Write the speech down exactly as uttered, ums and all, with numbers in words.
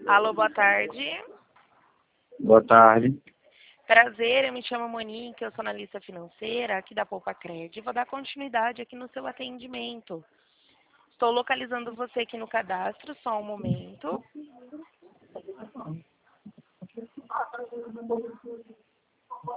Alô, boa tarde. Boa tarde. Prazer, eu me chamo Monique, eu sou analista financeira aqui da Poupa Cred. Vou dar continuidade aqui no seu atendimento. Estou localizando você aqui no cadastro, só um momento.